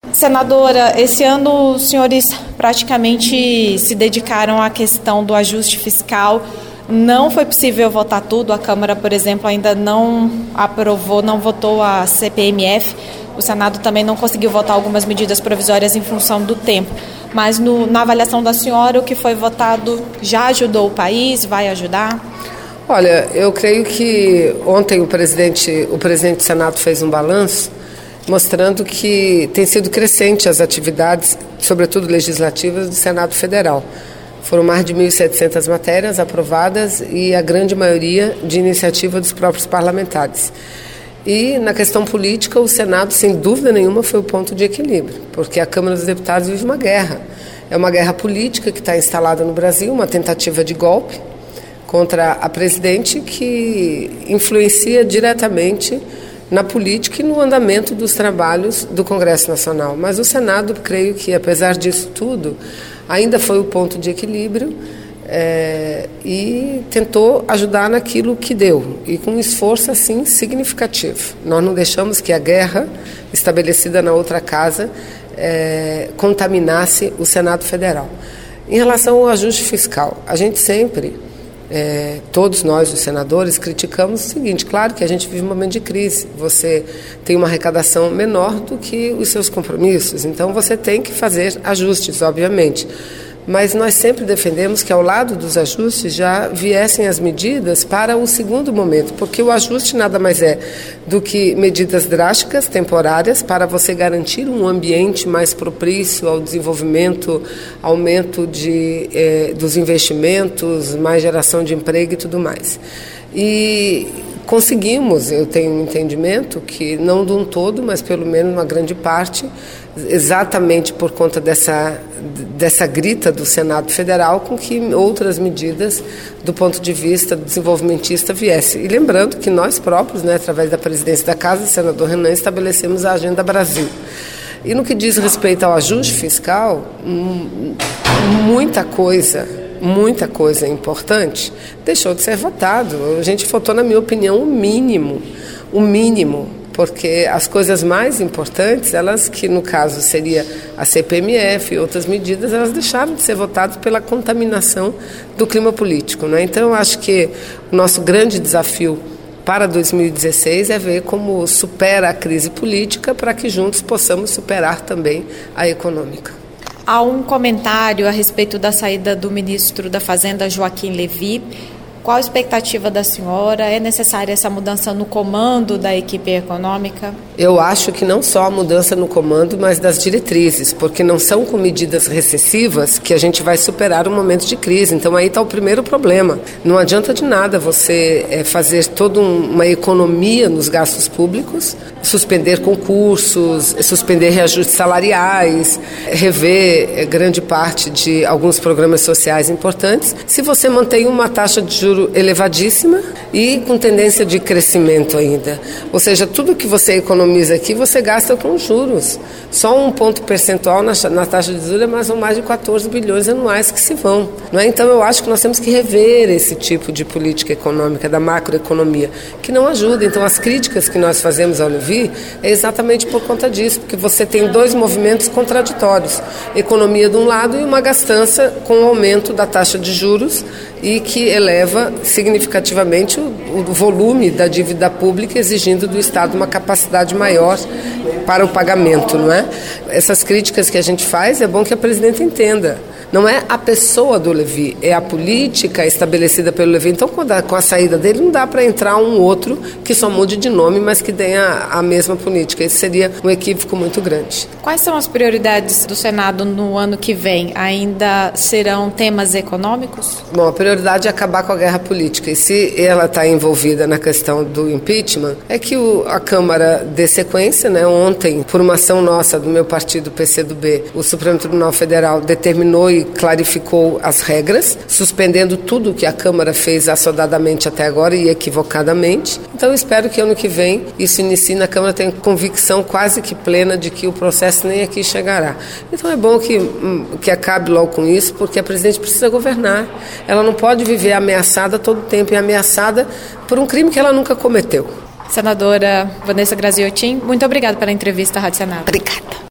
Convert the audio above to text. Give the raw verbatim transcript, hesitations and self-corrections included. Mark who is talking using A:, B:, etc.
A: Senadora, esse ano os senhores praticamente se dedicaram à questão do ajuste fiscal. Não foi possível votar tudo. A Câmara, por exemplo, ainda não aprovou, não votou a C P M F. O Senado também não conseguiu votar algumas medidas provisórias em função do tempo. Mas no, na avaliação da senhora, o que foi votado já ajudou o país? Vai ajudar?
B: Olha, eu creio que ontem o presidente, o presidente do Senado fez um balanço mostrando que tem sido crescente as atividades, sobretudo legislativas, do Senado Federal. Foram mais de mil e setecentas matérias aprovadas e a grande maioria de iniciativa dos próprios parlamentares. E na questão política, o Senado, sem dúvida nenhuma, foi o ponto de equilíbrio, porque a Câmara dos Deputados vive uma guerra. É uma guerra política que está instalada no Brasil, uma tentativa de golpe contra a presidente que influencia diretamente na política e no andamento dos trabalhos do Congresso Nacional. Mas o Senado, creio que, apesar disso tudo, ainda foi o ponto de equilíbrio é, e tentou ajudar naquilo que deu, e com um esforço, assim, significativo. Nós não deixamos que a guerra estabelecida na outra casa é, contaminasse o Senado Federal. Em relação ao ajuste fiscal, a gente sempre... É, todos nós, os senadores, criticamos o seguinte: claro que a gente vive um momento de crise, você tem uma arrecadação menor do que os seus compromissos, então você tem que fazer ajustes, obviamente. Mas nós sempre defendemos que ao lado dos ajustes já viessem as medidas para o segundo momento, porque o ajuste nada mais é do que medidas drásticas, temporárias, para você garantir um ambiente mais propício ao desenvolvimento, aumento de, eh, dos investimentos, mais geração de emprego e tudo mais. E conseguimos, eu tenho um entendimento que não de um todo, mas pelo menos uma grande parte, exatamente por conta dessa, dessa grita do Senado Federal, com que outras medidas do ponto de vista desenvolvimentista viessem. E lembrando que nós próprios, né, através da presidência da Casa, o senador Renan, estabelecemos a Agenda Brasil. E no que diz respeito ao ajuste fiscal, muita coisa... muita coisa importante deixou de ser votado. A gente votou, na minha opinião, o mínimo, o mínimo, porque as coisas mais importantes, elas que no caso seria a C P M F e outras medidas, elas deixaram de ser votadas pela contaminação do clima político, né? Então eu acho que o nosso grande desafio para dois mil e dezesseis é ver como supera a crise política para que juntos possamos superar também a econômica.
A: Há um comentário a respeito da saída do ministro da Fazenda, Joaquim Levy. Qual a expectativa da senhora? É necessária essa mudança no comando da equipe econômica?
B: Eu acho que não só a mudança no comando, mas das diretrizes, porque não são com medidas recessivas que a gente vai superar um momento de crise. Então aí está o primeiro problema. Não adianta de nada você é, fazer toda um, uma economia nos gastos públicos, suspender concursos, suspender reajustes salariais, rever é, grande parte de alguns programas sociais importantes, se você mantém uma taxa de juros elevadíssima e com tendência de crescimento ainda. Ou seja, tudo que você economiza aqui, você gasta com juros. Só um ponto percentual na, na taxa de juros é mais ou mais de quatorze bilhões anuais que se vão. Não é? Então, eu acho que nós temos que rever esse tipo de política econômica, da macroeconomia, que não ajuda. Então, as críticas que nós fazemos ao Levy é exatamente por conta disso, porque você tem dois movimentos contraditórios. Economia de um lado e uma gastança com o aumento da taxa de juros e que eleva significativamente o, o volume da dívida pública, exigindo do Estado uma capacidade maior para o pagamento, não é? Essas críticas que a gente faz, é bom que a presidenta entenda. Não é a pessoa do Levy, é a política estabelecida pelo Levy. Então, com a, com a saída dele, não dá para entrar um outro que só mude de nome, mas que tenha a mesma política. Esse seria um equívoco muito grande.
A: Quais são as prioridades do Senado no ano que vem? Ainda serão temas econômicos?
B: Bom, a prioridade é acabar com a guerra política. E se ela está envolvida na questão do impeachment, é que o, a Câmara dê sequência, né? Ontem, por uma ação nossa do meu partido, P C do B, o Supremo Tribunal Federal determinou e clarificou as regras, suspendendo tudo que a Câmara fez assodadamente até agora e equivocadamente. Então, eu espero que ano que vem isso inicie na Câmara. Tenho convicção quase que plena de que o processo nem aqui chegará. Então, é bom que, que acabe logo com isso, porque a presidente precisa governar. Ela não pode viver ameaçada todo o tempo, e ameaçada por um crime que ela nunca cometeu.
A: Senadora Vanessa Graziotin, muito obrigada pela entrevista à Rádio Senado.
B: Obrigada.